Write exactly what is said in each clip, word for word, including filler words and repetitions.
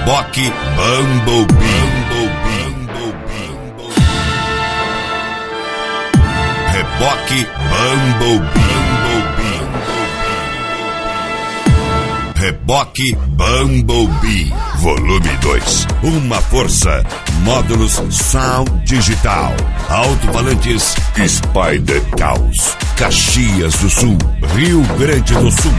Reboque Bumblebee. Reboque Bumblebee. Reboque Bumblebee. Volume dois. Uma força. Módulos Sound Digital. Alto-falantes Spider Caos. Caxias do Sul, Rio Grande do Sul.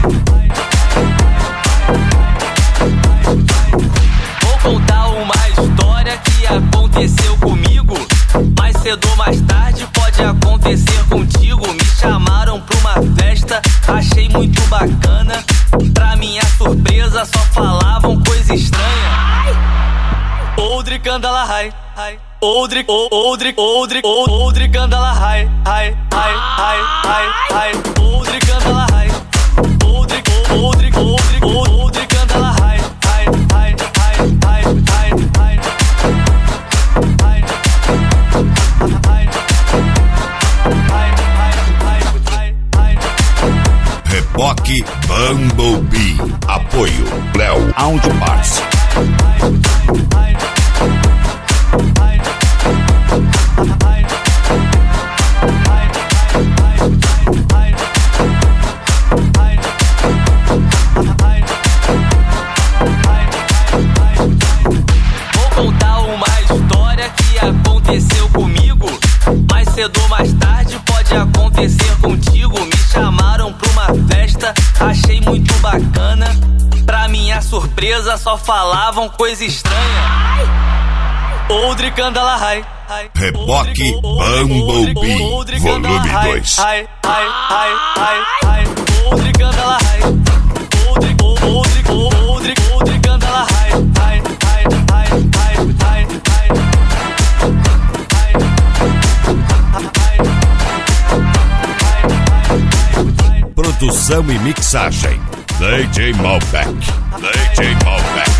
Vou contar uma história que aconteceu comigo. Mais cedo ou mais tarde pode acontecer contigo. Me chamaram pra uma festa, achei muito bacana. Pra minha surpresa só falavam coisa estranha. Oldri Candala High, High. Oldri, Oldri, Oldri, Oldri Candala High, High, High, High, High, High. Oldri Candala High. Oldri, Oldri, Oldri, Oldri Candala High, High, High, High, High, High, High. Reboque Bumblebee. Apoio Léo Audio Parts. Vou contar uma história que aconteceu comigo. Mais cedo ou mais tarde pode acontecer contigo. Me chamaram pra uma festa, achei muito bacana. Pra minha surpresa só falavam coisa estranha. Oldri Candala High, High. Reboque Bumblebee. Volume dois. High, high, high, high, high. Oldri Candala High. Oldri, Oldri, Oldri, Oldri Candala High, high, high, high, high, high, high. Produção e mixagem D J Malbec. D J Malbec.